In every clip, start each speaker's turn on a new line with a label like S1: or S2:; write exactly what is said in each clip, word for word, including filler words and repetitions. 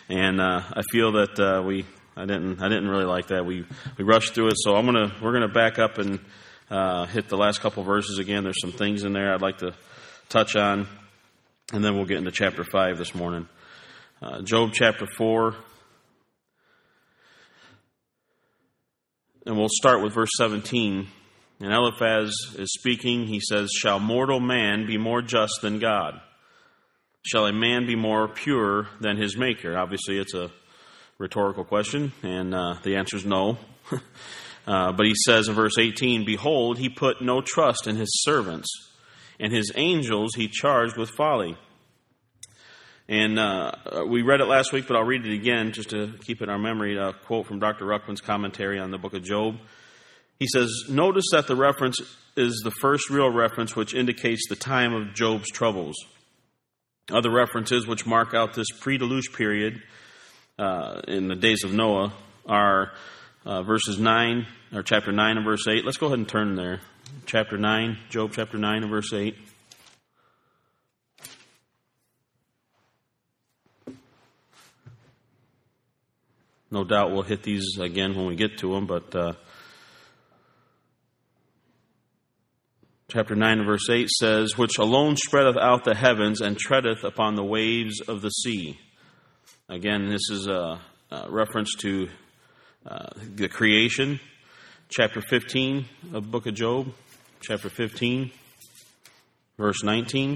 S1: and uh, I feel that uh, we I didn't I didn't really like that. We we rushed through it, so I'm gonna we're gonna back up and uh, hit the last couple verses again. There's some things in there I'd like to touch on, and then we'll get into chapter five this morning. Uh, Job chapter four, and we'll start with verse seventeen. And Eliphaz is speaking. He says, "Shall mortal man be more just than God? Shall a man be more pure than his maker?" Obviously, it's a rhetorical question, and uh, the answer is no. uh, but he says in verse eighteen, "Behold, he put no trust in his servants, and his angels he charged with folly." And uh, we read it last week, but I'll read it again just to keep it in our memory. A quote from Doctor Ruckman's commentary on the book of Job. He says, "Notice that the reference is the first real reference which indicates the time of Job's troubles. Other references which mark out this pre-deluge period uh, in the days of Noah are uh, verses nine, or chapter nine and verse eight. Let's go ahead and turn there. Chapter nine, Job chapter nine and verse eight. No doubt we'll hit these again when we get to them, but uh, chapter nine and verse eight says, "Which alone spreadeth out the heavens and treadeth upon the waves of the sea." Again, this is a, a reference to uh, the creation. Chapter fifteen of the book of Job, chapter fifteen, verse nineteen.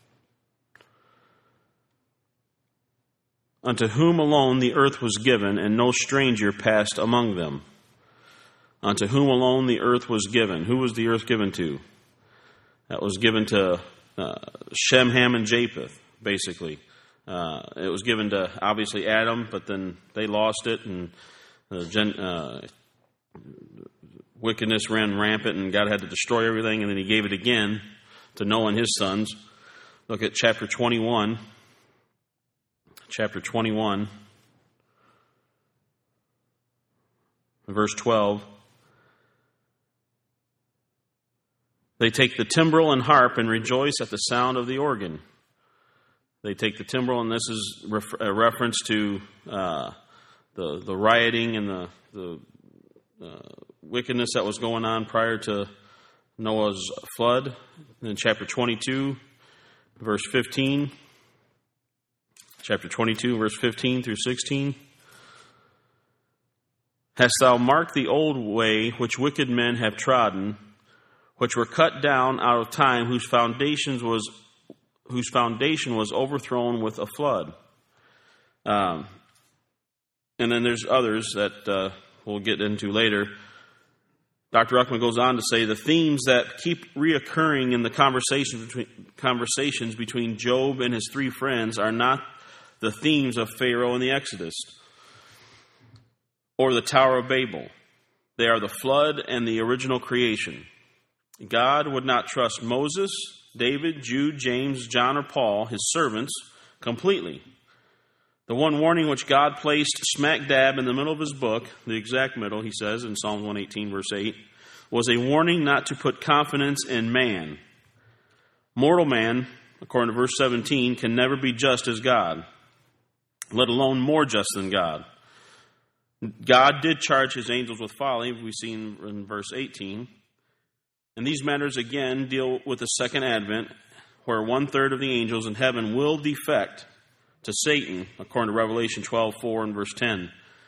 S1: "Unto whom alone the earth was given, and no stranger passed among them." Unto whom alone the earth was given. Who was the earth given to? That was given to uh, Shem, Ham, and Japheth, basically. Uh, it was given to, obviously, Adam, but then they lost it, and the gen, uh, wickedness ran rampant, and God had to destroy everything, and then he gave it again to Noah and his sons. Look at chapter twenty-one. Chapter twenty-one, verse twelve. "They take the timbrel and harp and rejoice at the sound of the organ." They take the timbrel, and this is ref- a reference to uh, the the rioting and the the uh, wickedness that was going on prior to Noah's flood. In chapter twenty-two, verse fifteen. Chapter twenty-two, verse fifteen through sixteen. "Hast thou marked the old way which wicked men have trodden, which were cut down out of time, whose foundations was whose foundation was overthrown with a flood?" Um, and then there's others that uh, we'll get into later. Doctor Ruckman goes on to say the themes that keep reoccurring in the conversations between, conversations between Job and his three friends are not the themes of Pharaoh and the Exodus or the Tower of Babel. They are the flood and the original creation. God would not trust Moses, David, Jude, James, John, or Paul, his servants, completely. The one warning which God placed smack dab in the middle of his book, the exact middle, he says in Psalm one eighteen, verse eight, was a warning not to put confidence in man. Mortal man, according to verse seventeen, can never be just as God, let alone more just than God. God did charge his angels with folly, we've seen in verse eighteen. And these matters again deal with the second advent, where one-third of the angels in heaven will defect to Satan, according to Revelation twelve four and verse ten.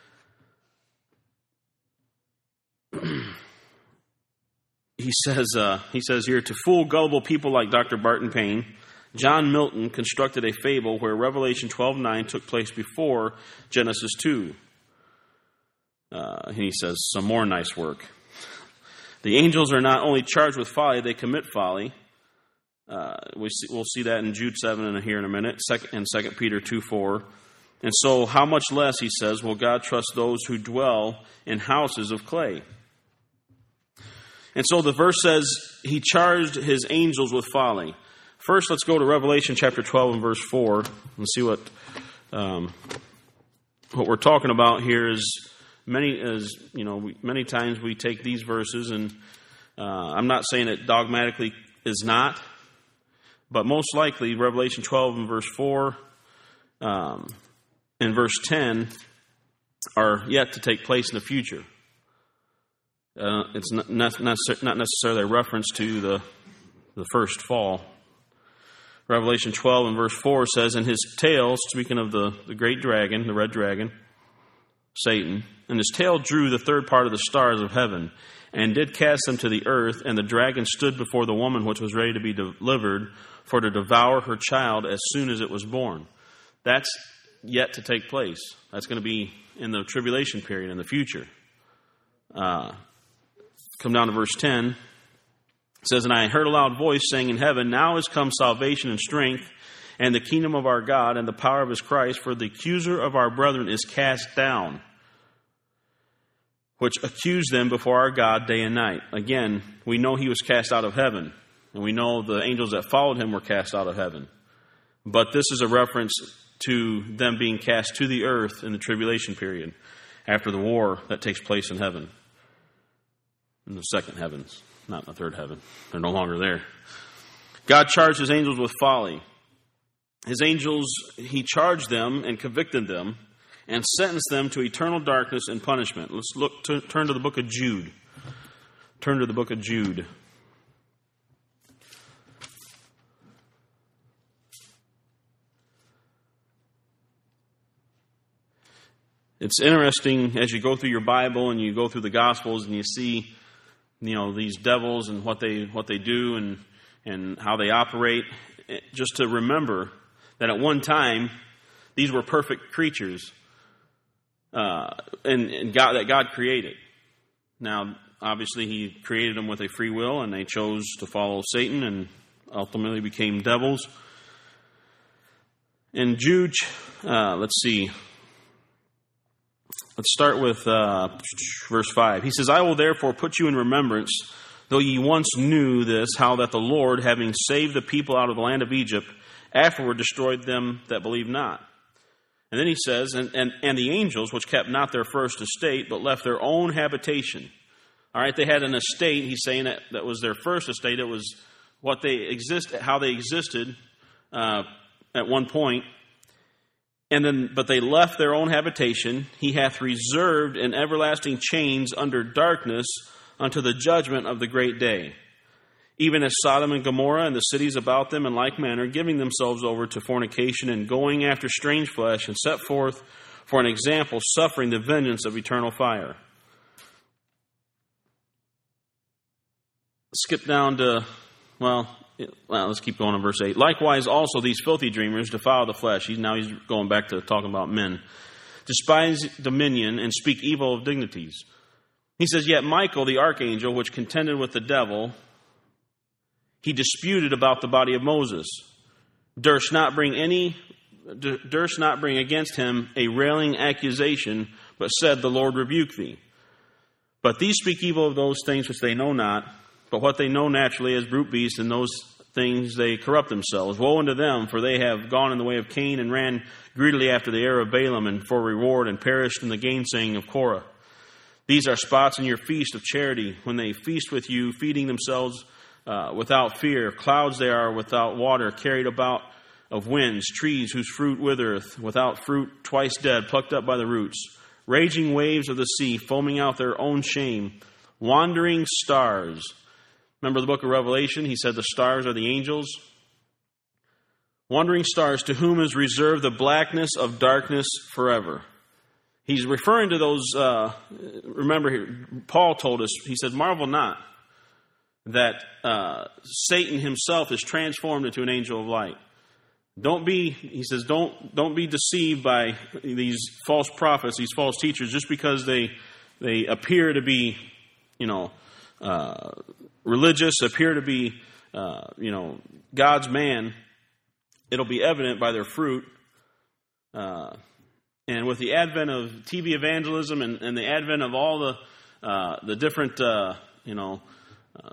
S1: he says uh, he says here, to fool gullible people like Doctor Barton Payne, John Milton constructed a fable where Revelation twelve nine took place before Genesis two. Uh, and he says, some more nice work. The angels are not only charged with folly, they commit folly. Uh, we see, we'll see that in Jude seven and here in a minute, and Second Peter two four. And so how much less, he says, will God trust those who dwell in houses of clay? And so the verse says he charged his angels with folly. First, let's go to Revelation chapter twelve and verse four and see what um, what we're talking about here is many, as you know, we, many times we take these verses, and uh, I'm not saying it dogmatically is not, but most likely Revelation twelve and verse four um, in verse ten are yet to take place in the future. Uh, it's not, not, not necessarily a reference to the, the first fall. Revelation twelve and verse four says, "And his tail," speaking of the, the great dragon, the red dragon, Satan, "and his tail drew the third part of the stars of heaven, and did cast them to the earth, and the dragon stood before the woman which was ready to be delivered, for to devour her child as soon as it was born." That's yet to take place. That's going to be in the tribulation period in the future. Uh, come down to verse ten. It says, "And I heard a loud voice saying in heaven, Now is come salvation and strength, and the kingdom of our God, and the power of his Christ, for the accuser of our brethren is cast down, which accused them before our God day and night." Again, we know he was cast out of heaven, and we know the angels that followed him were cast out of heaven. But this is a reference to them being cast to the earth in the tribulation period, after the war that takes place in heaven, in the second heavens. Not in the third heaven. They're no longer there. God charged his angels with folly. His angels, he charged them and convicted them and sentenced them to eternal darkness and punishment. Let's look to, turn to the book of Jude. Turn to the book of Jude. It's interesting as you go through your Bible and you go through the Gospels and you see, you know, these devils and what they what they do and and how they operate, just to remember that at one time these were perfect creatures, uh, and, and God that God created. Now, obviously, He created them with a free will, and they chose to follow Satan and ultimately became devils. In Jude, uh, let's see. Let's start with uh, verse five. He says, "I will therefore put you in remembrance, though ye once knew this, how that the Lord, having saved the people out of the land of Egypt, afterward destroyed them that believe not." And then he says, and, and, and the angels, which kept not their first estate, but left their own habitation. All right, they had an estate. He's saying that that was their first estate. It was what they exist, how they existed uh, at one point. And then, but they left their own habitation. He hath reserved in everlasting chains under darkness unto the judgment of the great day. Even as Sodom and Gomorrah and the cities about them in like manner, giving themselves over to fornication and going after strange flesh, and set forth for an example, suffering the vengeance of eternal fire. Skip down to, well, well, let's keep going on verse eight. "Likewise also these filthy dreamers defile the flesh." He's, now he's going back to talking about men. "Despise dominion and speak evil of dignities." He says, "Yet Michael, the archangel, which contended with the devil, he disputed about the body of Moses, durst not bring any, durst not bring against him a railing accusation, but said, The Lord rebuke thee. But these speak evil of those things which they know not, but what they know naturally as brute beasts, and those things they corrupt themselves. Woe unto them, for they have gone in the way of Cain, and ran greedily after the heir of Balaam, and for reward, and perished in the gainsaying of Korah. These are spots in your feast of charity, when they feast with you, feeding themselves uh, without fear. Clouds they are without water, carried about of winds, trees whose fruit withereth, without fruit, twice dead, plucked up by the roots. Raging waves of the sea, foaming out their own shame. Wandering stars." Remember the book of Revelation? He said the stars are the angels. "Wandering stars, to whom is reserved the blackness of darkness forever." He's referring to those, uh, remember, here, Paul told us, he said, "Marvel not that uh, Satan himself is transformed into an angel of light." Don't be, he says, don't don't be deceived by these false prophets, these false teachers, just because they they appear to be, you know, uh, religious, appear to be, uh, you know, God's man. It'll be evident by their fruit. Uh, and with the advent of T V evangelism and, and the advent of all the uh, the different, uh, you know, uh,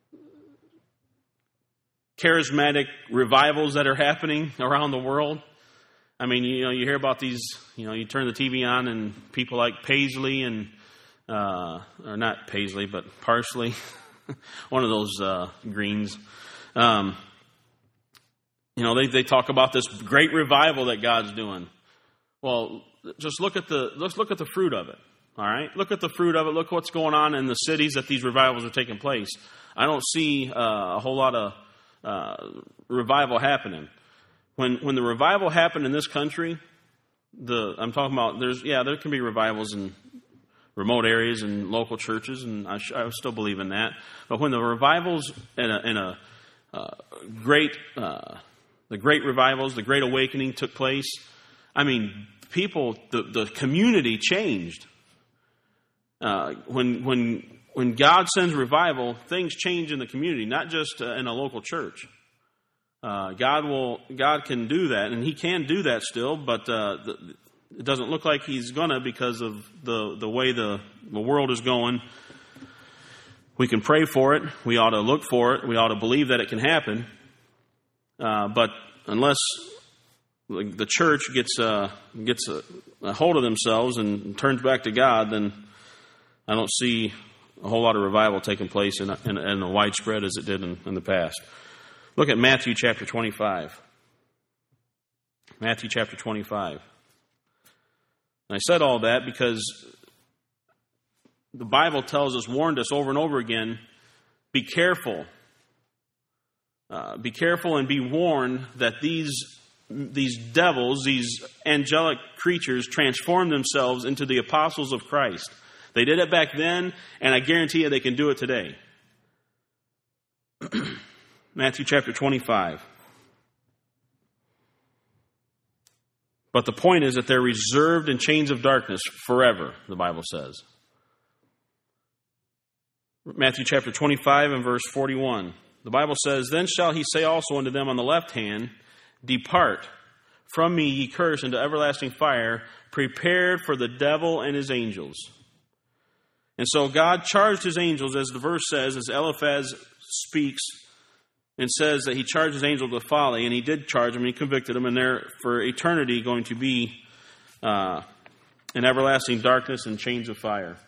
S1: charismatic revivals that are happening around the world. I mean, you know, you hear about these, you know, you turn the T V on and people like Paisley and, uh, or not Paisley, but Parsley, one of those uh, greens. Um, you know, they, they talk about this great revival that God's doing. Well, just look at the let's look at the fruit of it. All right, look at the fruit of it. Look what's going on in the cities that these revivals are taking place. I don't see uh, a whole lot of uh, revival happening. When when the revival happened in this country, the I'm talking about. There's yeah, there can be revivals in remote areas and local churches, and I, I still believe in that. But when the revivals in a, in a uh, great uh, the great revivals, the Great Awakening took place, I mean, people, the, the community changed. Uh, when when when God sends revival, things change in the community, not just uh, in a local church. Uh, God will God can do that, and He can do that still, but uh, the, it doesn't look like He's gonna because of the the way the the world is going. We can pray for it. We ought to look for it. We ought to believe that it can happen. Uh, but unless the church gets uh, gets a, a hold of themselves and turns back to God, then I don't see a whole lot of revival taking place in a, in a, in a widespread as it did in, in the past. Look at Matthew chapter twenty-five. Matthew chapter twenty-five. And I said all that because the Bible tells us, warned us over and over again, be careful. Uh, be careful and be warned that these these devils, these angelic creatures, transform themselves into the apostles of Christ. They did it back then, and I guarantee you they can do it today. Matthew chapter twenty-five. But the point is that they're reserved in chains of darkness forever, the Bible says. Matthew chapter twenty-five and verse forty-one. The Bible says, then shall he say also unto them on the left hand, depart from me, ye cursed, into everlasting fire, prepared for the devil and his angels. And so God charged his angels, as the verse says, as Eliphaz speaks and says that he charged his angels with folly, and he did charge them, and he convicted them, and they're for eternity going to be uh, in everlasting darkness and chains of fire.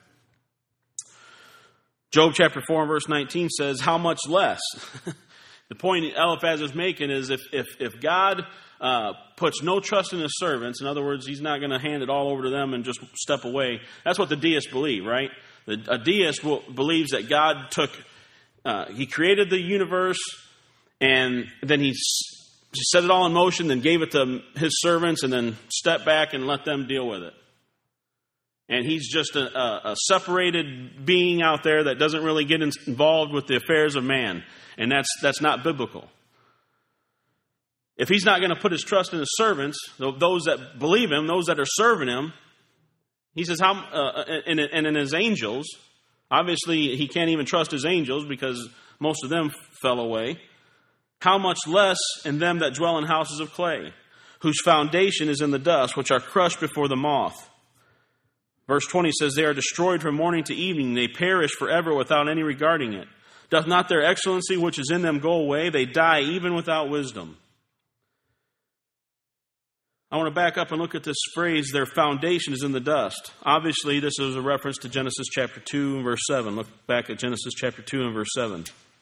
S1: Job chapter four and verse nineteen says, how much less? The point Eliphaz is making is if if, if God uh, puts no trust in his servants, in other words, he's not going to hand it all over to them and just step away. That's what the deists believe, right? The, a deist will, believes that God took, uh, he created the universe, and then he set it all in motion, then gave it to his servants, and then stepped back and let them deal with it. And he's just a, a, a separated being out there that doesn't really get involved with the affairs of man. And that's that's not biblical. If he's not going to put his trust in his servants, those that believe him, those that are serving him, he says, how uh, and, and in his angels, obviously he can't even trust his angels because most of them fell away. How much less in them that dwell in houses of clay, whose foundation is in the dust, which are crushed before the moth. Verse twenty says, they are destroyed from morning to evening. They perish forever without any regarding it. Doth not their excellency which is in them go away? They die even without wisdom. I want to back up and look at this phrase, their foundation is in the dust. Obviously, this is a reference to Genesis chapter two and verse seven. Look back at Genesis chapter two and verse seven.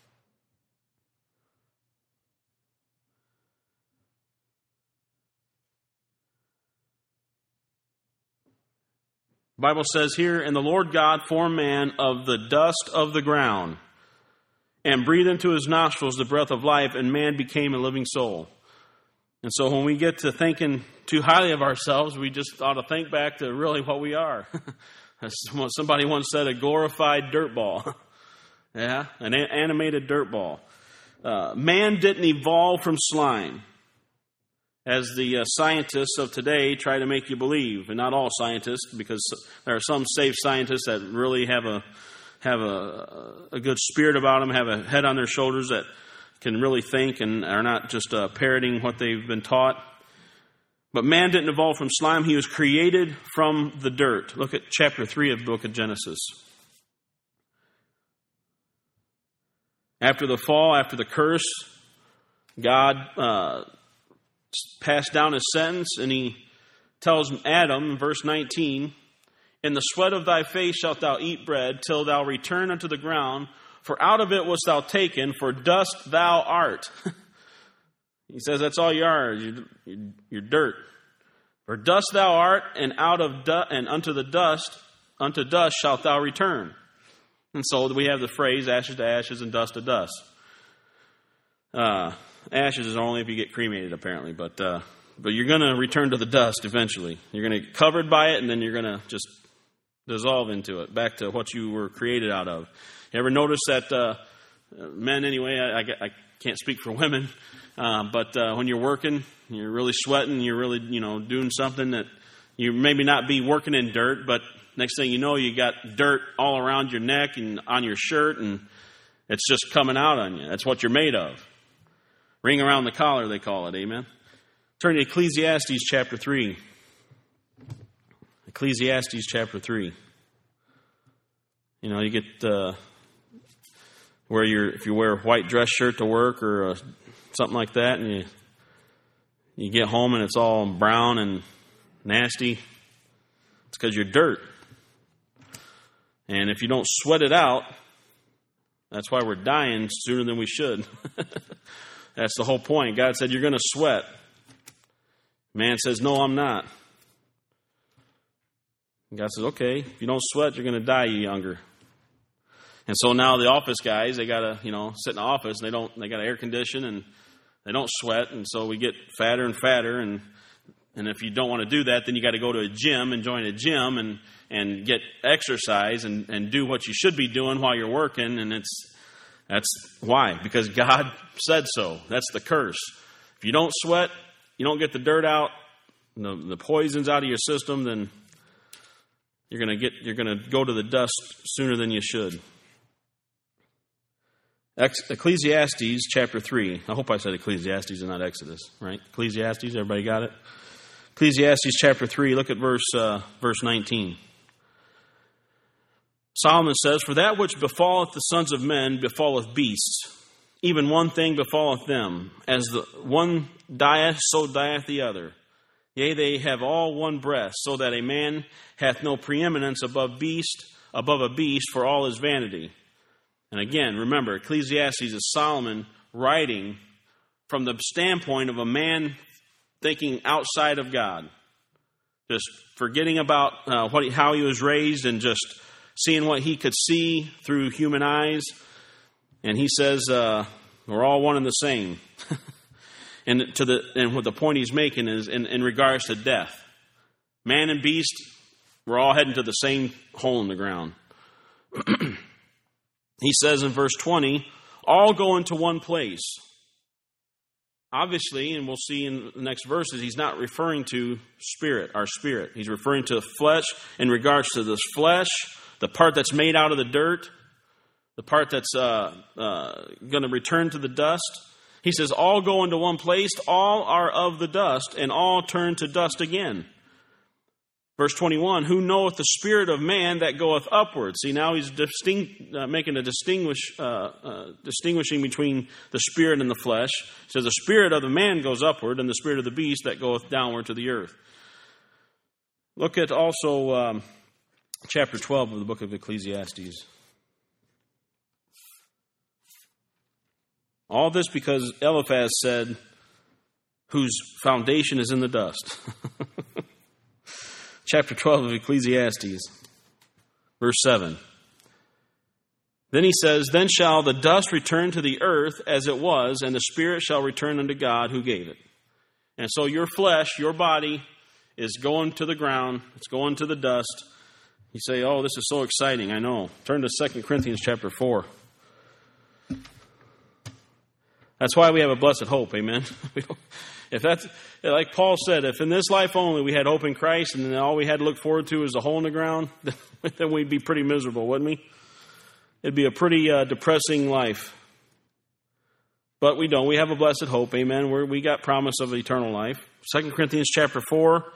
S1: The Bible says here, and the Lord God formed man of the dust of the ground and breathed into his nostrils the breath of life, and man became a living soul. And so when we get to thinking too highly of ourselves, we just ought to think back to really what we are. Somebody once said a glorified dirt ball. Yeah, an animated dirt ball. Uh, man didn't evolve from slime, as the uh, scientists of today try to make you believe, and not all scientists, because there are some safe scientists that really have a have a, a good spirit about them, have a head on their shoulders that can really think and are not just uh, parroting what they've been taught. But man didn't evolve from slime. He was created from the dirt. Look at chapter three of the book of Genesis. After the fall, after the curse, God uh, passed down his sentence, and he tells Adam in verse nineteen, in the sweat of thy face shalt thou eat bread till thou return unto the ground, for out of it wast thou taken, for dust thou art. He says that's all you are. You're, you're dirt. For dust thou art, and out of du- and unto the dust, unto dust shalt thou return. And so we have the phrase, ashes to ashes and dust to dust. Uh, ashes is only if you get cremated, apparently, but uh, but you're going to return to the dust eventually. You're going to get covered by it, and then you're going to just dissolve into it, back to what you were created out of. You ever notice that uh, men, anyway, I, I, I can't speak for women, uh, but uh, when you're working, you're really sweating, you're really, you know, doing something that you maybe not be working in dirt, but next thing you know, you got dirt all around your neck and on your shirt, and it's just coming out on you. That's what you're made of. Ring around the collar, they call it, amen? Turn to Ecclesiastes chapter three. Ecclesiastes chapter three. You know, you get uh, where you're, if you wear a white dress shirt to work or uh, something like that, and you you get home and it's all brown and nasty, it's because you're dirt. And if you don't sweat it out, that's why we're dying sooner than we should. That's the whole point. God said, you're going to sweat. Man says, no, I'm not. And God says, okay, if you don't sweat, you're going to die, you younger. And so now the office guys, they got to, you know, sit in the office, and they don't, they got to air condition, and they don't sweat, and so we get fatter and fatter, and and if you don't want to do that, then you got to go to a gym and join a gym and, and get exercise and, and do what you should be doing while you're working, and it's that's why, because God said so. That's the curse. If you don't sweat, you don't get the dirt out, the, the poisons out of your system, then you're gonna get you're gonna go to the dust sooner than you should. Ecclesiastes chapter three. I hope I said Ecclesiastes and not Exodus, right? Ecclesiastes, everybody got it? Ecclesiastes chapter three, look at verse uh, verse nineteen. Solomon says, for that which befalleth the sons of men befalleth beasts, even one thing befalleth them. As the one dieth, so dieth the other. Yea, they have all one breath, so that a man hath no preeminence above beast, above a beast, for all is vanity. And again, remember, Ecclesiastes is Solomon writing from the standpoint of a man thinking outside of God, just forgetting about uh, what he, how he was raised and just seeing what he could see through human eyes. And he says, uh, we're all one and the same. and to the and what the point he's making is in, in regards to death. Man and beast, we're all heading to the same hole in the ground. He says in verse twenty, all go into one place. Obviously, and we'll see in the next verses, he's not referring to spirit, our spirit. He's referring to flesh in regards to this flesh, the part that's made out of the dirt, the part that's uh, uh, going to return to the dust. He says, all go into one place, all are of the dust, and all turn to dust again. Verse twenty-one, who knoweth the spirit of man that goeth upward? See, now he's distinct, uh, making a distinguish, uh, uh, distinguishing between the spirit and the flesh. He says, the spirit of the man goes upward, and the spirit of the beast that goeth downward to the earth. Look at also um, chapter twelve of the book of Ecclesiastes. All this because Eliphaz said, whose foundation is in the dust. Chapter twelve of Ecclesiastes, verse seven. Then he says, then shall the dust return to the earth as it was, and the spirit shall return unto God who gave it. And so your flesh, your body, is going to the ground. It's going to the dust. You say, oh, this is so exciting. I know. Turn to Second Corinthians chapter four. That's why we have a blessed hope, amen? If that's, like Paul said, if in this life only we had hope in Christ and then all we had to look forward to is a hole in the ground, then we'd be pretty miserable, wouldn't we? It'd be a pretty uh, depressing life. But we don't. We have a blessed hope, amen? We're, we got promise of eternal life. Second Corinthians chapter four,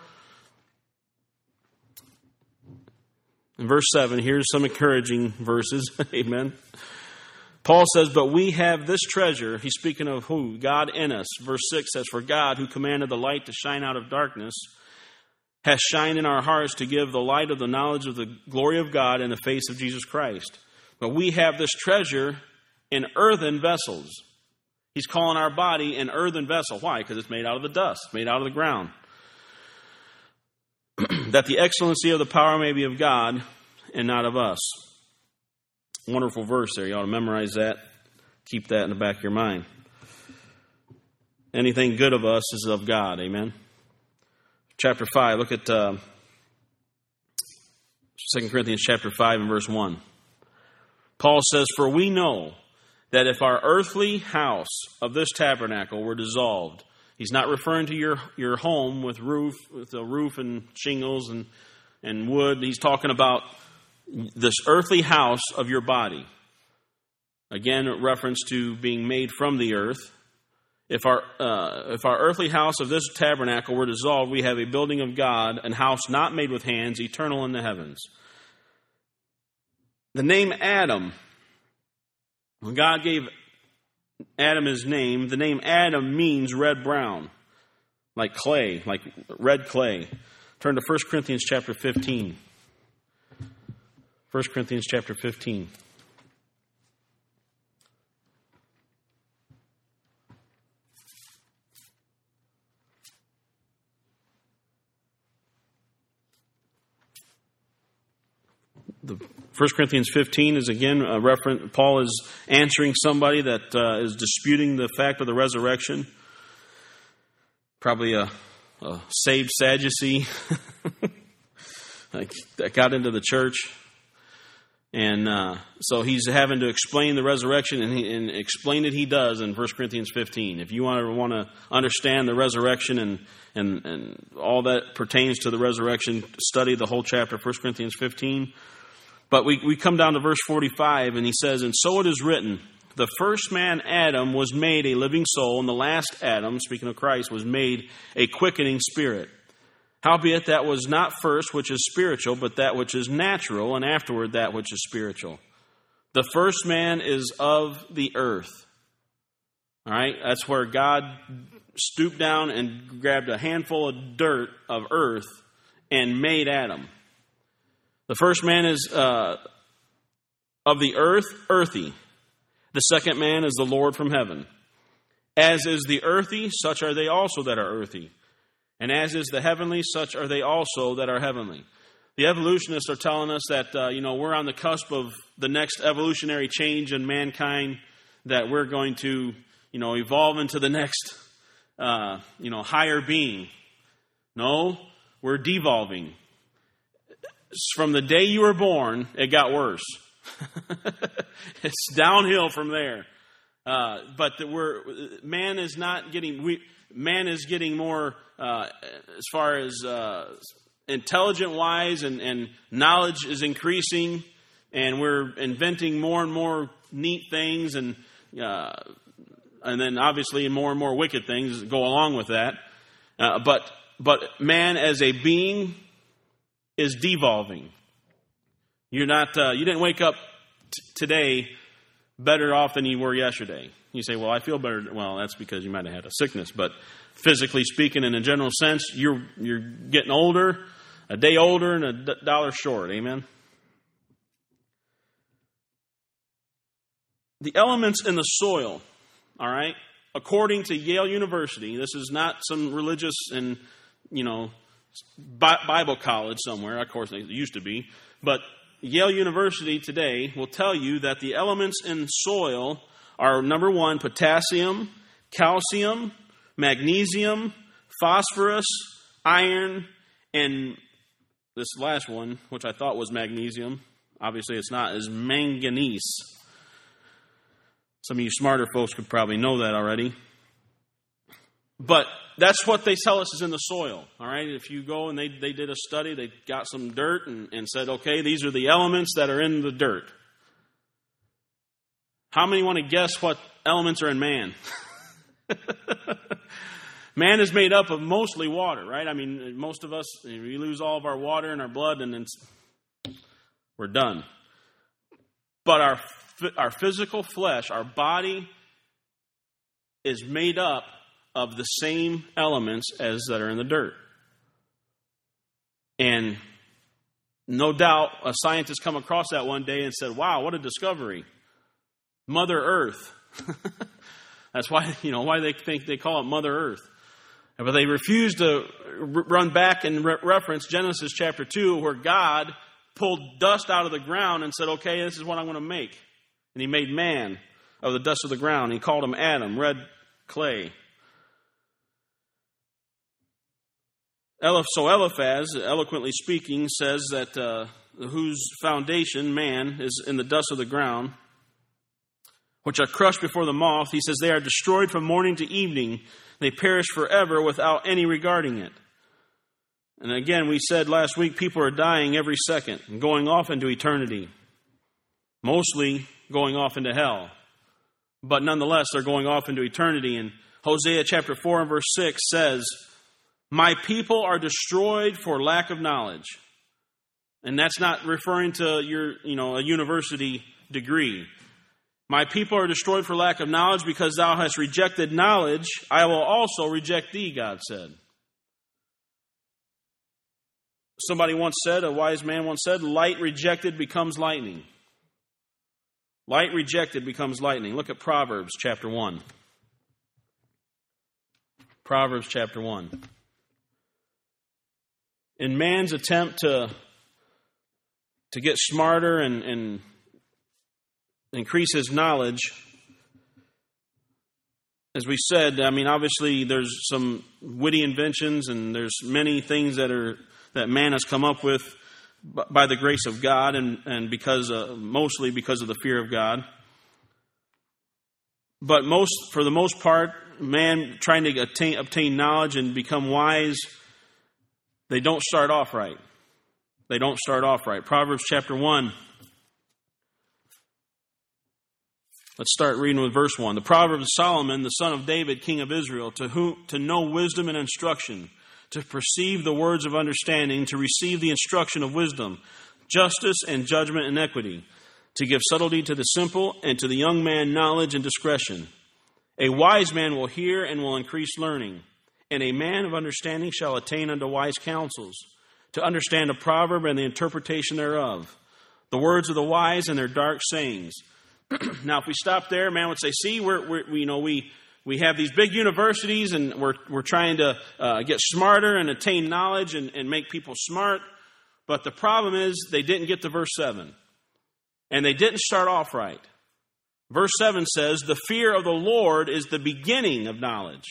S1: and verse seven. Here's some encouraging verses, amen? Paul says, but we have this treasure. He's speaking of who? God in us. Verse six says, for God, who commanded the light to shine out of darkness, has shined in our hearts to give the light of the knowledge of the glory of God in the face of Jesus Christ. But we have this treasure in earthen vessels. He's calling our body an earthen vessel. Why? Because it's made out of the dust, made out of the ground. that the excellency of the power may be of God and not of us. Wonderful verse there. You ought to memorize that. Keep that in the back of your mind. Anything good of us is of God. Amen. Chapter five, look at uh, Second Corinthians chapter five and verse one. Paul says, "For we know that if our earthly house of this tabernacle were dissolved," he's not referring to your, your home with roof, with a roof and shingles and, and wood. He's talking about this earthly house of your body. Again, a reference to being made from the earth. If our uh, if our earthly house of this tabernacle were dissolved, we have a building of God, an house not made with hands, eternal in the heavens. The name Adam, when God gave Adam his name, the name Adam means red-brown, like clay, like red clay. Turn to First Corinthians chapter fifteen. First Corinthians chapter fifteen. The First Corinthians fifteen is again a reference. Paul is answering somebody that uh, is disputing the fact of the resurrection. Probably a, a saved Sadducee like, that got into the church. And uh, so he's having to explain the resurrection, and, he, and explain it he does in First Corinthians fifteen. If you want to want to understand the resurrection and, and, and all that pertains to the resurrection, study the whole chapter of First Corinthians fifteen. But we, we come down to verse forty-five, and he says, "And so it is written, the first man, Adam, was made a living soul, and the last Adam," speaking of Christ, "was made a quickening spirit. Howbeit that was not first which is spiritual, but that which is natural, and afterward that which is spiritual. The first man is of the earth." All right, that's where God stooped down and grabbed a handful of dirt of earth and made Adam. The first man is uh, of the earth, earthy. The second man is the Lord from heaven. As is the earthy, such are they also that are earthy. And as is the heavenly, such are they also that are heavenly. The evolutionists are telling us that, uh, you know, we're on the cusp of the next evolutionary change in mankind, that we're going to, you know, evolve into the next, uh, you know, higher being. No, we're devolving. From the day you were born, it got worse. It's downhill from there. Uh, but the, we're, man is not getting, we, man is getting more, uh, as far as uh, intelligent-wise, and, and knowledge is increasing, and we're inventing more and more neat things, and uh, and then obviously more and more wicked things go along with that. Uh, but but man as a being is devolving. You're not. Uh, you didn't wake up t- today better off than you were yesterday. You say, "Well, I feel better." Well, that's because you might have had a sickness. But physically speaking, in a general sense, you're you're getting older, a day older, and a d- dollar short. Amen. The elements in the soil. All right. According to Yale University, this is not some religious and you know. Bible college somewhere, of course it used to be, but Yale University today will tell you that the elements in soil are, number one, potassium, calcium, magnesium, phosphorus, iron, and this last one, which I thought was magnesium, obviously it's not, is manganese. Some of you smarter folks could probably know that already. But that's what they tell us is in the soil, all right? If you go and they, they did a study, they got some dirt and, and said, okay, these are the elements that are in the dirt. How many want to guess what elements are in man? Man is made up of mostly water, right? I mean, most of us, we lose all of our water in our blood and then we're done. But our our physical flesh, our body is made up of the same elements as that are in the dirt. And no doubt a scientist come across that one day and said, wow, what a discovery. Mother Earth. That's why, you know, why they think they call it Mother Earth. But they refused to run back and re- reference Genesis chapter two, where God pulled dust out of the ground and said, okay, this is what I'm going to make. And he made man of the dust of the ground. He called him Adam, red clay. So Eliphaz, eloquently speaking, says that uh, whose foundation, man, is in the dust of the ground, which are crushed before the moth. He says they are destroyed from morning to evening. They perish forever without any regarding it. And again, we said last week, people are dying every second and going off into eternity. Mostly going off into hell. But nonetheless, they're going off into eternity. And Hosea chapter four and verse six says, my people are destroyed for lack of knowledge. And that's not referring to your, you know, a university degree. My people are destroyed for lack of knowledge, because thou hast rejected knowledge. I will also reject thee, God said. Somebody once said, a wise man once said, light rejected becomes lightning. Light rejected becomes lightning. Look at Proverbs chapter one. Proverbs chapter one. In man's attempt to, to get smarter and, and increase his knowledge, as we said, I mean, obviously there's some witty inventions and there's many things that are that man has come up with by the grace of God, and, and because uh, mostly because of the fear of God. But most, for the most part, man trying to attain, obtain knowledge and become wise, they don't start off right. They don't start off right. Proverbs chapter one. Let's start reading with verse one. The Proverbs of Solomon, the son of David, king of Israel, to whom to know wisdom and instruction, to perceive the words of understanding, to receive the instruction of wisdom, justice and judgment and equity, to give subtlety to the simple, and to the young man knowledge and discretion. A wise man will hear and will increase learning, and a man of understanding shall attain unto wise counsels, to understand a proverb and the interpretation thereof, the words of the wise and their dark sayings. Now, if we stop there, man would say, see, we're, we're we, you know, we we have these big universities, and we're we're trying to uh, get smarter and attain knowledge and, and make people smart. But the problem is they didn't get to verse seven. And they didn't start off right. Verse seven says, the fear of the Lord is the beginning of knowledge.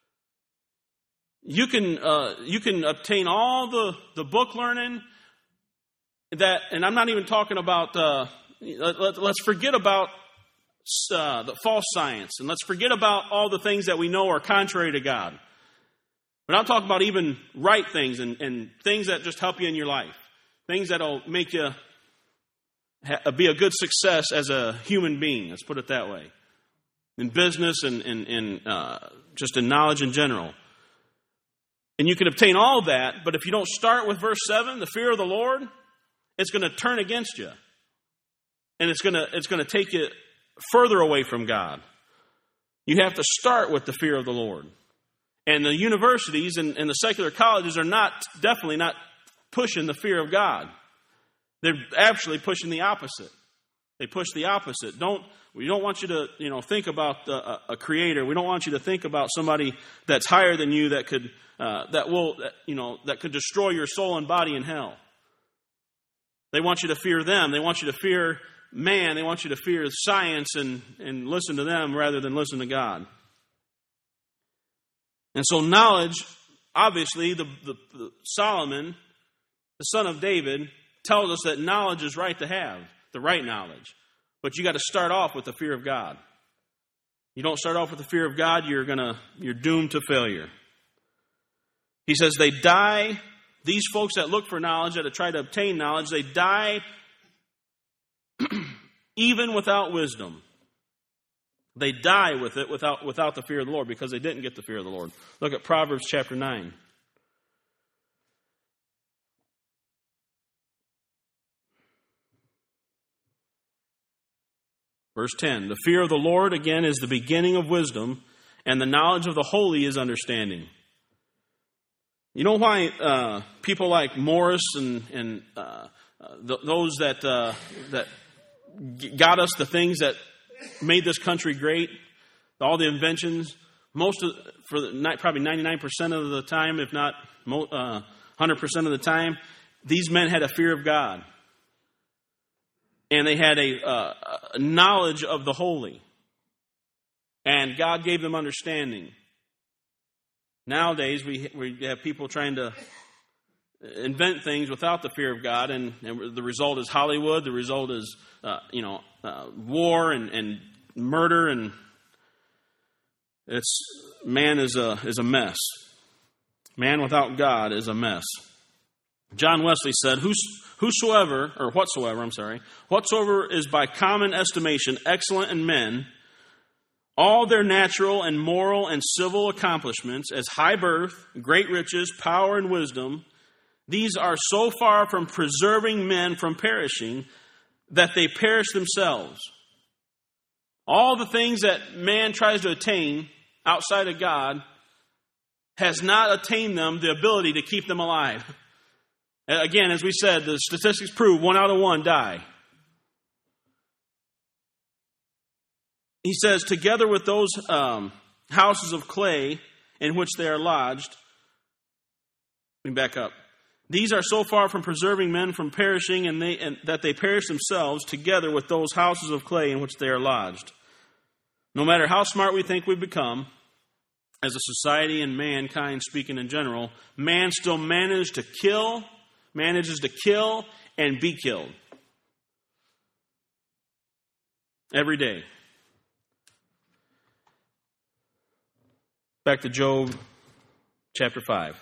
S1: You can uh, you can obtain all the, the book learning that, and I'm not even talking about... Uh, Let, let's forget about uh, the false science, and let's forget about all the things that we know are contrary to God. But I'm talking about even right things and, and things that just help you in your life, things that will make you ha- be a good success as a human being. Let's put it that way, in business and in, in, in uh, just in knowledge in general. And you can obtain all that, but if you don't start with verse seven, the fear of the Lord, it's going to turn against you. And it's going to it's going to take you further away from God. You have to start with the fear of the Lord. And the universities and, and the secular colleges are not, definitely not pushing the fear of God. They're actually pushing the opposite. They push the opposite. Don't we don't want you to, you know, think about a, a creator. We don't want you to think about somebody that's higher than you that could uh, that will you know that could destroy your soul and body in hell. They want you to fear them. They want you to fear man. They want you to fear science and, and listen to them rather than listen to God. And so knowledge, obviously, the, the, the Solomon, the son of David, tells us that knowledge is right to have, the right knowledge. But you got to start off with the fear of God. You don't start off with the fear of God, you're gonna you're doomed to failure. He says they die. These folks that look for knowledge, that try to obtain knowledge, they die even without wisdom. They die with it without, without the fear of the Lord, because they didn't get the fear of the Lord. Look at Proverbs chapter nine. Verse ten. The fear of the Lord, again, is the beginning of wisdom, and the knowledge of the holy is understanding. You know why uh, people like Morris and, and uh, uh, th- those that uh, that got us the things that made this country great, all the inventions, most of, for the, probably ninety-nine percent of the time, if not uh, one hundred percent of the time, these men had a fear of God. And they had a, uh, a knowledge of the holy. And God gave them understanding. Nowadays, we we have people trying to invent things without the fear of God, and, and the result is Hollywood. The result is, uh, you know, uh, war and, and murder, and it's man is a is a mess. Man without God is a mess. John Wesley said, Whos, "Whosoever or whatsoever, I'm sorry, whatsoever is by common estimation excellent in men, all their natural and moral and civil accomplishments, as high birth, great riches, power, and wisdom, these are so far from preserving men from perishing that they perish themselves." All the things that man tries to attain outside of God has not attained them the ability to keep them alive. Again, as we said, the statistics prove one out of one die. He says, together with those um, houses of clay in which they are lodged. Let me back up. These are so far from preserving men from perishing and, they, and that they perish themselves, together with those houses of clay in which they are lodged. No matter how smart we think we've become, as a society and mankind speaking in general, man still managed to kill, manages to kill and be killed. Every day. Back to Job chapter five.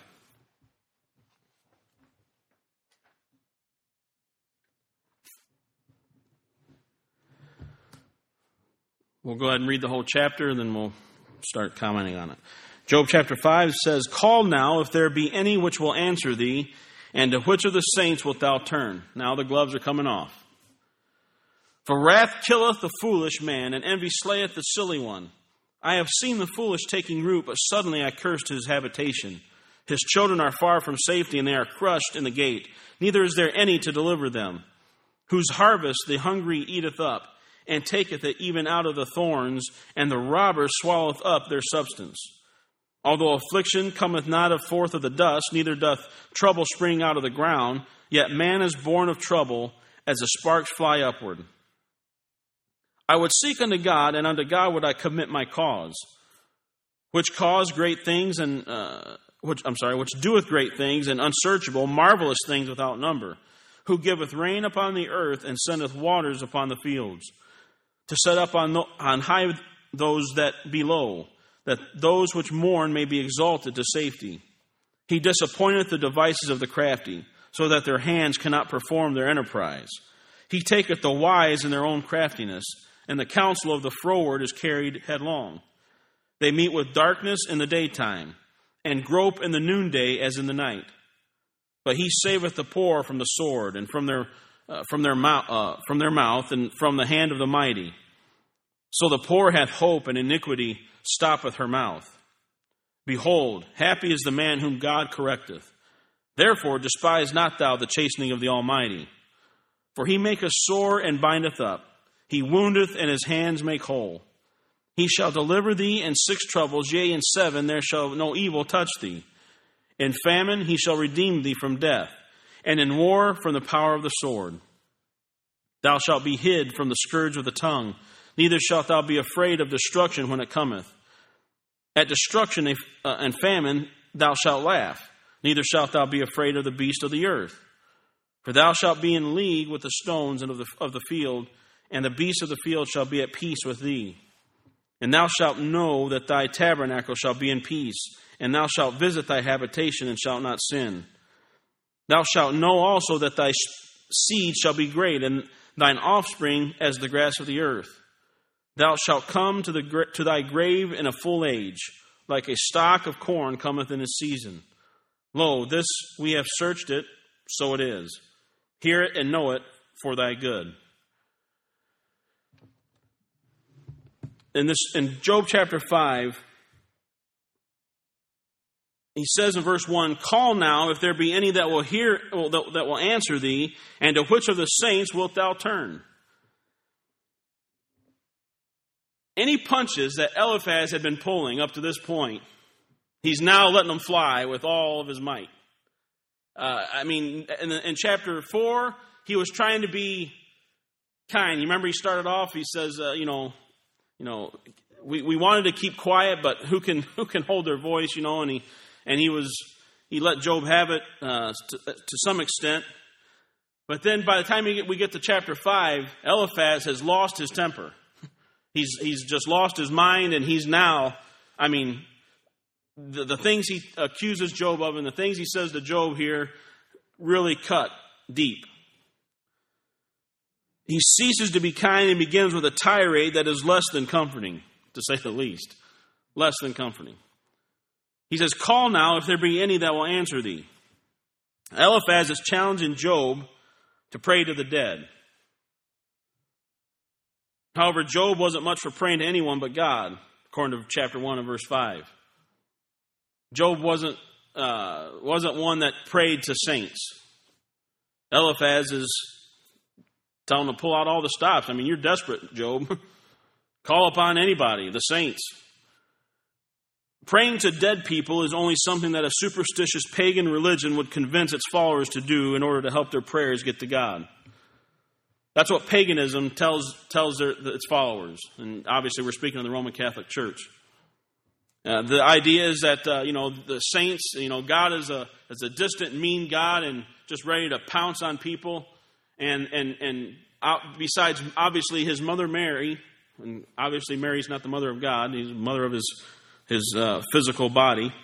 S1: We'll go ahead and read the whole chapter, and then we'll start commenting on it. Job chapter five says, "Call now, if there be any which will answer thee, and to which of the saints wilt thou turn?" Now the gloves are coming off. "For wrath killeth the foolish man, and envy slayeth the silly one. I have seen the foolish taking root, but suddenly I cursed his habitation. His children are far from safety, and they are crushed in the gate. Neither is there any to deliver them. Whose harvest the hungry eateth up, and taketh it even out of the thorns, and the robber swalloweth up their substance. Although affliction cometh not forth of the dust, neither doth trouble spring out of the ground, yet man is born of trouble, as the sparks fly upward. I would seek unto God, and unto God would I commit my cause, which cause great things, and uh, which I'm sorry, which doeth great things, and unsearchable, marvelous things without number, who giveth rain upon the earth, and sendeth waters upon the fields, to set up on, the, on high those that be low, that those which mourn may be exalted to safety. He disappointeth the devices of the crafty, so that their hands cannot perform their enterprise. He taketh the wise in their own craftiness, and the counsel of the froward is carried headlong. They meet with darkness in the daytime, and grope in the noonday as in the night. But he saveth the poor from the sword, and from their uh, from their mouth, uh, from their mouth, and from the hand of the mighty. So the poor hath hope, and iniquity stoppeth her mouth. Behold, happy is the man whom God correcteth. Therefore despise not thou the chastening of the Almighty. For he maketh sore and bindeth up. He woundeth, and his hands make whole. He shall deliver thee in six troubles, yea, in seven there shall no evil touch thee. In famine he shall redeem thee from death, and in war from the power of the sword. Thou shalt be hid from the scourge of the tongue, neither shalt thou be afraid of destruction when it cometh. At destruction and famine thou shalt laugh, neither shalt thou be afraid of the beast of the earth. For thou shalt be in league with the stones and of the, of the field, and the beasts of the field shall be at peace with thee. And thou shalt know that thy tabernacle shall be in peace, and thou shalt visit thy habitation and shalt not sin. Thou shalt know also that thy seed shall be great, and thine offspring as the grass of the earth. Thou shalt come to, the, to thy grave in a full age, like a stalk of corn cometh in its season. Lo, this we have searched it, so it is. Hear it and know it for thy good. In this, in Job chapter five, he says in verse one, "Call now, if there be any that will hear, that will answer thee, and to which of the saints wilt thou turn?" Any punches that Eliphaz had been pulling up to this point, he's now letting them fly with all of his might. Uh, I mean, in, the, in chapter four, he was trying to be kind. You remember he started off, he says, uh, you know, you know, we, we wanted to keep quiet, but who can who can hold their voice, you know, and he and he was he let Job have it uh, to, to some extent. But then by the time we get, we get to chapter five, Eliphaz has lost his temper. He's he's just lost his mind, and he's now, I mean, the, the things he accuses Job of and the things he says to Job here really cut deep. He ceases to be kind and begins with a tirade that is less than comforting, to say the least. Less than comforting. He says, call now if there be any that will answer thee. Eliphaz is challenging Job to pray to the dead. However, Job wasn't much for praying to anyone but God, according to chapter one and verse five. Job wasn't uh, wasn't one that prayed to saints. Eliphaz is telling him to pull out all the stops. I mean, you're desperate, Job. Call upon anybody, the saints. Praying to dead people is only something that a superstitious pagan religion would convince its followers to do in order to help their prayers get to God. That's what paganism tells tells their, its followers. And obviously we're speaking of the Roman Catholic Church. Uh, the idea is that, uh, you know, the saints, you know, God is a is a distant, mean God and just ready to pounce on people. And, and, and besides, obviously, his mother Mary, and obviously Mary's not the mother of God, he's the mother of his, his uh, physical body.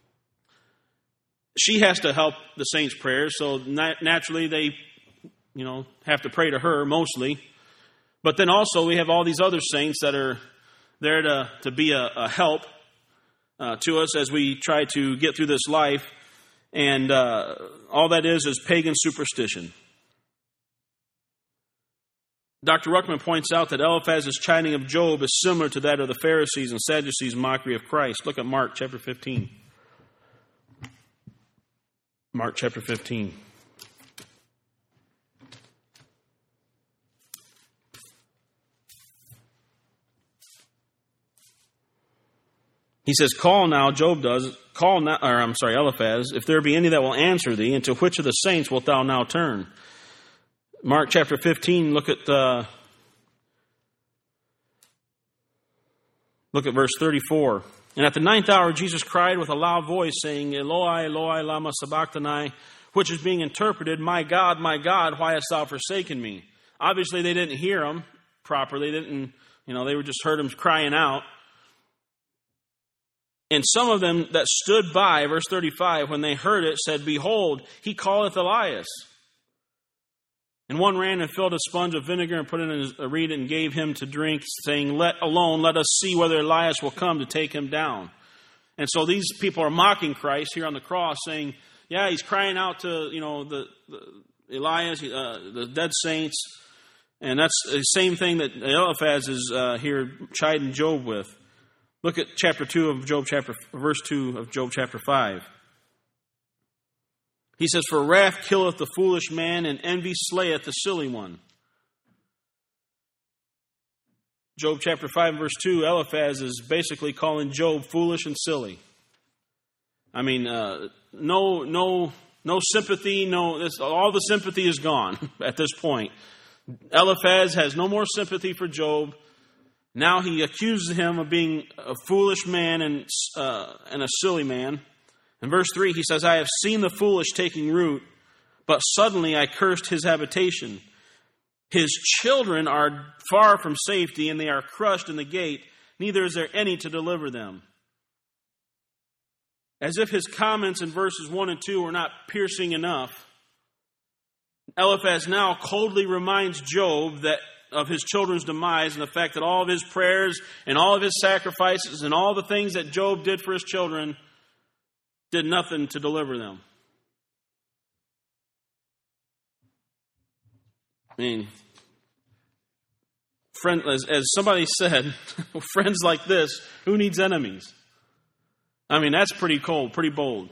S1: She has to help the saints' prayers, so nat- naturally they, you know, have to pray to her mostly. But then also we have all these other saints that are there to, to be a, a help uh, to us as we try to get through this life. And uh, all that is is pagan superstition. Doctor Ruckman points out that Eliphaz's chiding of Job is similar to that of the Pharisees and Sadducees' mockery of Christ. Look at Mark chapter fifteen. Mark chapter fifteen. He says, call now, Job does, call now, or I'm sorry, Eliphaz, if there be any that will answer thee, and to which of the saints wilt thou now turn? Mark chapter fifteen, look at uh, look at verse thirty-four. And at the ninth hour Jesus cried with a loud voice, saying, Eloi, Eloi, lama sabachthani, which is being interpreted, my God, my God, why hast thou forsaken me? Obviously they didn't hear him properly. They didn't, you know, they were just heard him crying out. And some of them that stood by, verse thirty-five, when they heard it, said, behold, he calleth Elias. And one ran and filled a sponge of vinegar and put it in a reed and gave him to drink, saying, let alone, let us see whether Elias will come to take him down. And so these people are mocking Christ here on the cross, saying, yeah, he's crying out to, you know, the, the Elias, uh, the dead saints. And that's the same thing that Eliphaz is uh, here chiding Job with. Look at chapter two of Job, chapter verse two of Job chapter five. He says, for wrath killeth the foolish man, and envy slayeth the silly one. Job chapter five, verse two, Eliphaz is basically calling Job foolish and silly. I mean, uh, no, no, no sympathy. No, this, all the sympathy is gone at this point. Eliphaz has no more sympathy for Job. Now he accuses him of being a foolish man and uh, and a silly man. In verse three, he says, I have seen the foolish taking root, but suddenly I cursed his habitation. His children are far from safety, and they are crushed in the gate. Neither is there any to deliver them. As if his comments in verses one and two were not piercing enough, Eliphaz now coldly reminds Job that of his children's demise and the fact that all of his prayers and all of his sacrifices and all the things that Job did for his children did nothing to deliver them. I mean, friend, as, as somebody said, friends like this, who needs enemies? I mean, that's pretty cold, pretty bold.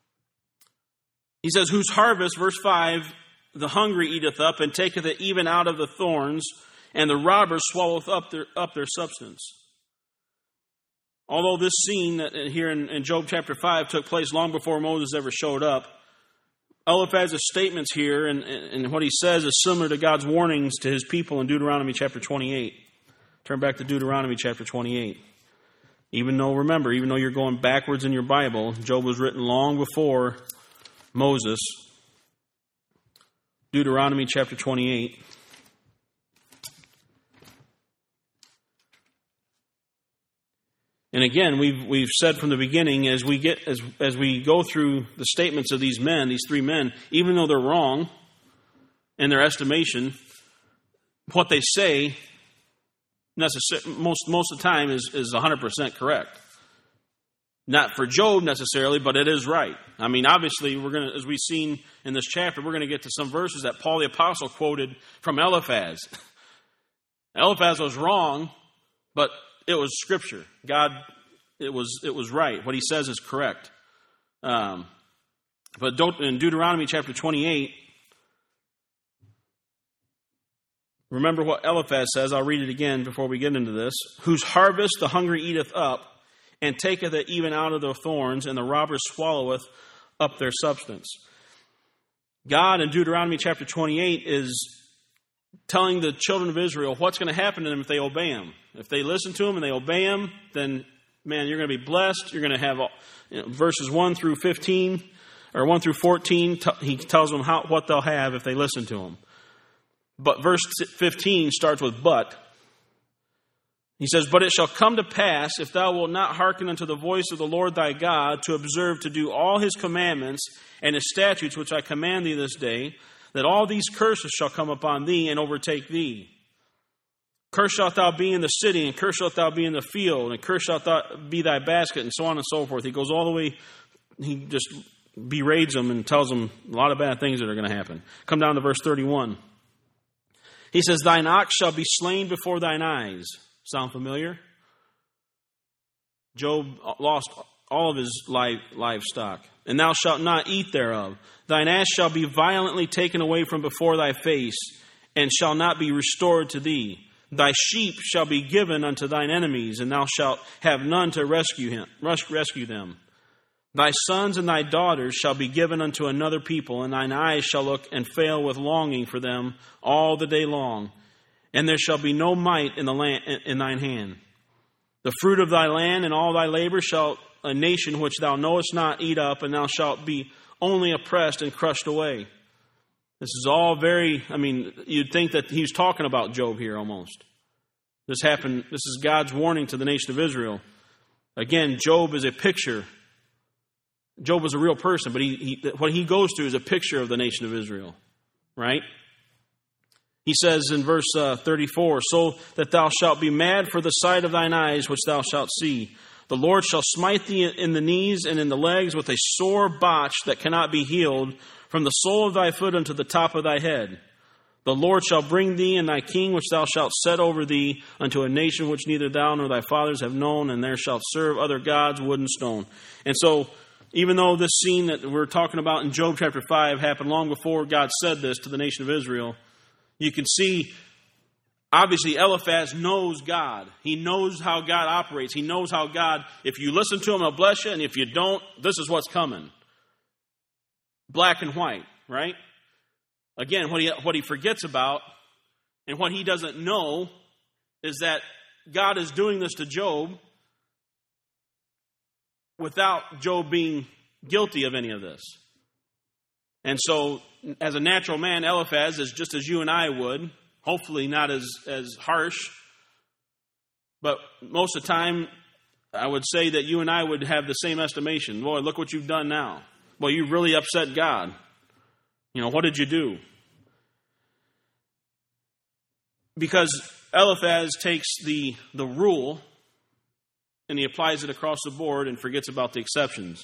S1: He says, whose harvest, verse five, the hungry eateth up, and taketh it even out of the thorns. and the robbers swalloweth up their, up their substance. Although this scene here in, in Job chapter five took place long before Moses ever showed up, Eliphaz's statements here and, and what he says is similar to God's warnings to his people in Deuteronomy chapter twenty-eight. Turn back to Deuteronomy chapter twenty-eight. Even though, remember, even though you're going backwards in your Bible, Job was written long before Moses. Deuteronomy chapter twenty-eight. And again, we've we've said from the beginning, as we get as as we go through the statements of these men, these three men, even though they're wrong in their estimation, what they say necessar- most most of the time is is one hundred percent correct. Not for Job necessarily, but it is right. I mean, obviously, we're going to, as we've seen in this chapter, we're going to get to some verses that Paul the Apostle quoted from Eliphaz. Eliphaz was wrong, but it was Scripture. God, it was it was right. What he says is correct. Um, but don't, in Deuteronomy chapter twenty-eight, remember what Eliphaz says. I'll read it again before we get into this. Whose harvest the hungry eateth up, and taketh it even out of the thorns, and the robber swalloweth up their substance. God in Deuteronomy chapter twenty-eight is telling the children of Israel what's going to happen to them if they obey him. If they listen to him and they obey him, then, man, you're going to be blessed. You're going to have, you know, verses one through fifteen, or one through fourteen, t- he tells them how, what they'll have if they listen to him. But verse fifteen starts with but. He says, But it shall come to pass, if thou wilt not hearken unto the voice of the Lord thy God, to observe to do all his commandments and his statutes which I command thee this day, that all these curses shall come upon thee and overtake thee. Cursed shalt thou be in the city, and cursed shalt thou be in the field, and cursed shalt thou be thy basket, and so on and so forth. He goes all the way, he just berates them and tells them a lot of bad things that are going to happen. Come down to verse thirty-one. He says, Thine ox shall be slain before thine eyes. Sound familiar? Job lost all of his livestock. And thou shalt not eat thereof. Thine ass shall be violently taken away from before thy face, and shall not be restored to thee. Thy sheep shall be given unto thine enemies, and thou shalt have none to rescue him, rescue them. Thy sons and thy daughters shall be given unto another people, and thine eyes shall look and fail with longing for them all the day long. And there shall be no might in the land in thine hand. The fruit of thy land and all thy labor shall a nation which thou knowest not eat up, and thou shalt be only oppressed and crushed away. This is all very, I mean, you'd think that he's talking about Job here almost. This happened, this is God's warning to the nation of Israel. Again, Job is a picture. Job was a real person, but he, he what he goes through is a picture of the nation of Israel, right? He says in verse uh, thirty-four, So that thou shalt be mad for the sight of thine eyes, which thou shalt see. The Lord shall smite thee in the knees and in the legs with a sore botch that cannot be healed, from the sole of thy foot unto the top of thy head. The Lord shall bring thee and thy king, which thou shalt set over thee, unto a nation which neither thou nor thy fathers have known, and there shalt serve other gods, wood and stone. And so, even though this scene that we're talking about in Job chapter five happened long before God said this to the nation of Israel, you can see, obviously, Eliphaz knows God. He knows how God operates. He knows how God, if you listen to him, he'll bless you, and if you don't, this is what's coming. Black and white, right? Again, what he, what he forgets about and what he doesn't know is that God is doing this to Job without Job being guilty of any of this. And so, as a natural man, Eliphaz is just as you and I would, hopefully not as, as harsh, but most of the time, I would say that you and I would have the same estimation. Boy, look what you've done now. Well, you really upset God. You know, what did you do? Because Eliphaz takes the, the rule and he applies it across the board and forgets about the exceptions.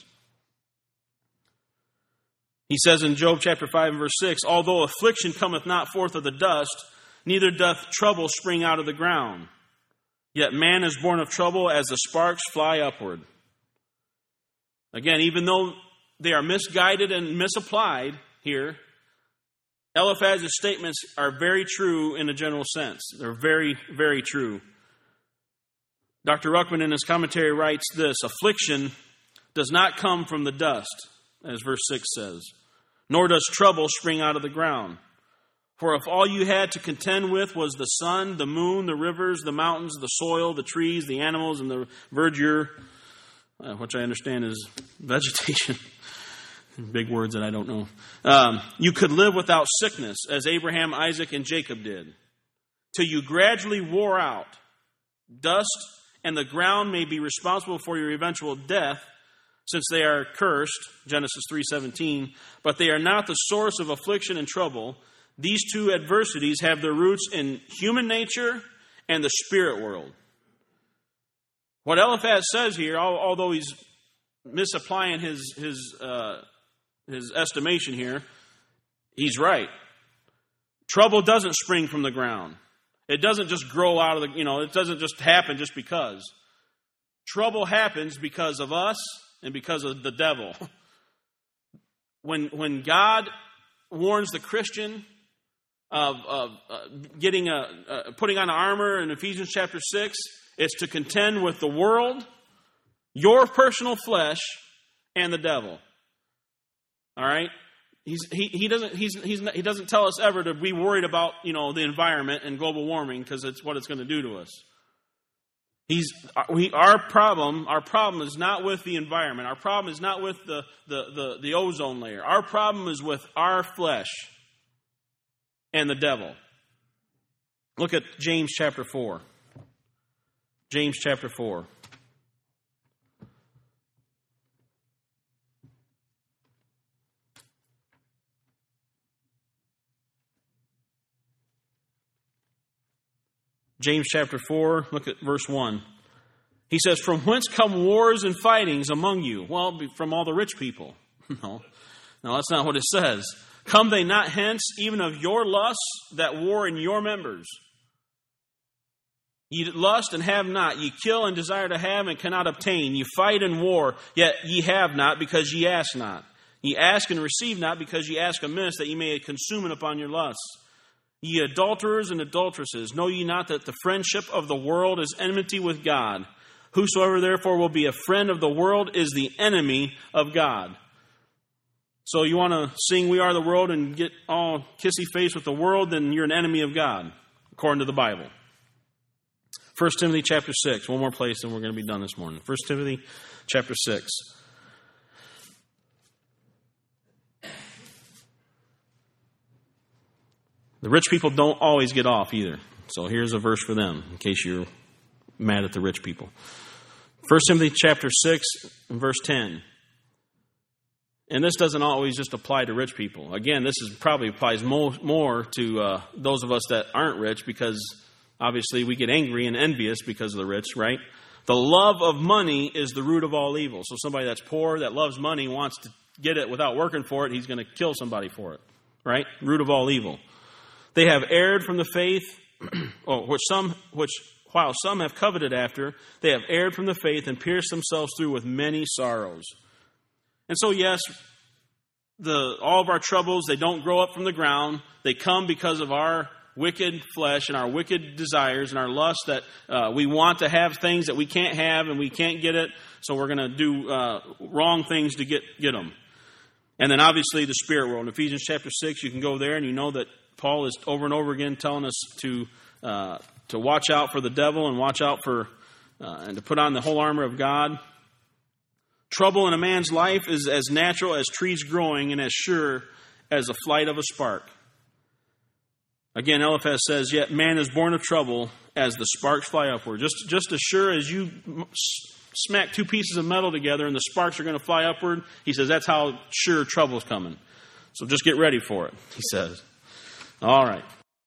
S1: He says in Job chapter five and verse six, Although affliction cometh not forth of the dust, neither doth trouble spring out of the ground. Yet man is born of trouble as the sparks fly upward. Again, even though they are misguided and misapplied here, Eliphaz's statements are very true in a general sense. They're very, very true. Doctor Ruckman in his commentary writes this: affliction does not come from the dust, as verse six says, nor does trouble spring out of the ground. For if all you had to contend with was the sun, the moon, the rivers, the mountains, the soil, the trees, the animals, and the verdure, uh, which I understand is vegetation, big words that I don't know, um, you could live without sickness, as Abraham, Isaac, and Jacob did, till you gradually wore out. Dust and the ground may be responsible for your eventual death, since they are cursed, Genesis three seventeen, but they are not the source of affliction and trouble. These two adversities have their roots in human nature and the spirit world. What Eliphaz says here, although he's misapplying his his uh, his estimation here, he's right. Trouble doesn't spring from the ground. It doesn't just grow out of the, you know, it doesn't just happen just because. Trouble happens because of us and because of the devil. When when God warns the Christian of, of uh, getting a uh, putting on armor in Ephesians chapter six, it's to contend with the world, your personal flesh, and the devil. All right. He's, he he doesn't he's, he's not, he doesn't tell us ever to be worried about, you know, the environment and global warming, because it's what it's going to do to us. He's we our problem our problem is not with the environment. Our problem is not with the the the, the ozone layer. Our problem is with our flesh and the devil. Look at James chapter four. James chapter four. James chapter four, look at verse one. He says, "From whence come wars and fightings among you?" Well, from all the rich people. No, no, that's not what it says. "Come they not hence, even of your lusts that war in your members? Ye lust and have not, ye kill and desire to have and cannot obtain. Ye fight and war, yet ye have not, because ye ask not. Ye ask and receive not, because ye ask amiss, that ye may consume it upon your lusts. Ye adulterers and adulteresses, know ye not that the friendship of the world is enmity with God? Whosoever therefore will be a friend of the world is the enemy of God." So you want to sing "We Are the World" and get all kissy-face with the world, then you're an enemy of God, according to the Bible. First Timothy chapter six, one more place and we're going to be done this morning. First Timothy chapter six. The rich people don't always get off either. So here's a verse for them, in case you're mad at the rich people. First Timothy chapter six and verse ten. And this doesn't always just apply to rich people. Again, this is probably applies more, more to uh, those of us that aren't rich, because obviously we get angry and envious because of the rich, right? The love of money is the root of all evil. So somebody that's poor, that loves money, wants to get it without working for it, he's going to kill somebody for it, right? Root of all evil. They have erred from the faith, oh, which some, which while some have coveted after, they have erred from the faith and pierced themselves through with many sorrows. And so, yes, the all of our troubles, they don't grow up from the ground. They come because of our wicked flesh and our wicked desires and our lust, that uh, we want to have things that we can't have and we can't get it, so we're going to do uh, wrong things to get, get them. And then obviously the spirit world. In Ephesians chapter six, you can go there and you know that Paul is over and over again telling us to uh, to watch out for the devil and watch out for uh, and to put on the whole armor of God. Trouble in a man's life is as natural as trees growing and as sure as the flight of a spark. Again, Eliphaz says, "Yet man is born of trouble as the sparks fly upward." Just, just as sure as you smack two pieces of metal together and the sparks are going to fly upward, he says that's how sure trouble's coming. So just get ready for it, he says. All right.